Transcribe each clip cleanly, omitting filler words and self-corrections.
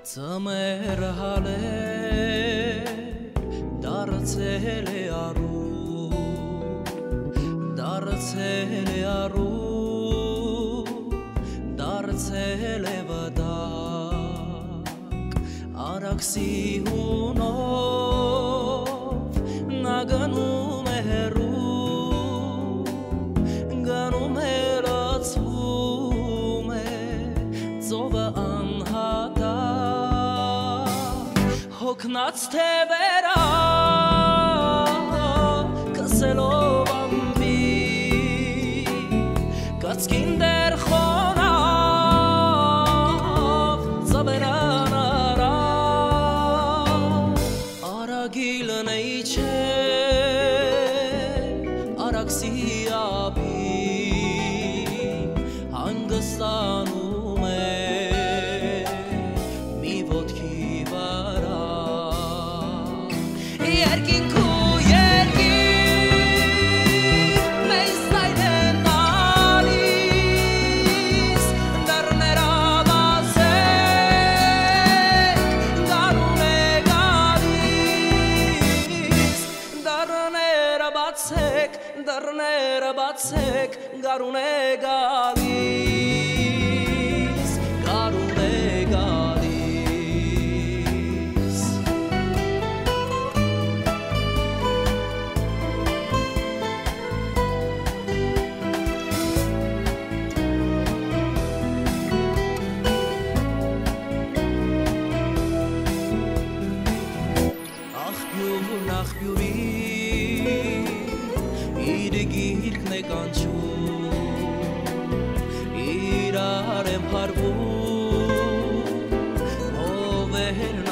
Ծմեր հալեր դարձել է առու դարձել է վտակ արաքսի հունով նա գնում է հեռու գնում է լացվում է ծովը Հոգնած թևերա կսելով ամբի կացքին դեր խոնավ ծավերան արա արագիլն է իչե արաքսի աբի հանգստանում է Երկինքու երկիր մեզ զայնեն տալիս դռները բացեք գարուն է գալիս դռները բացեք գարուն է գալիս գարուն է Աղբյուրի իր գիրկն է կանչում իրար եմ հարվում հովերն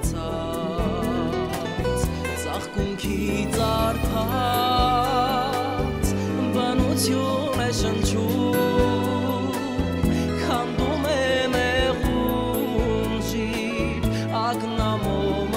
արթնացած ծաղկունքից արդած բանություն է շնչում քանդում է մեղուն շիր ակնամոմը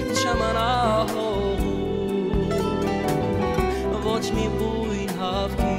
Ոչ մի բույն հավքի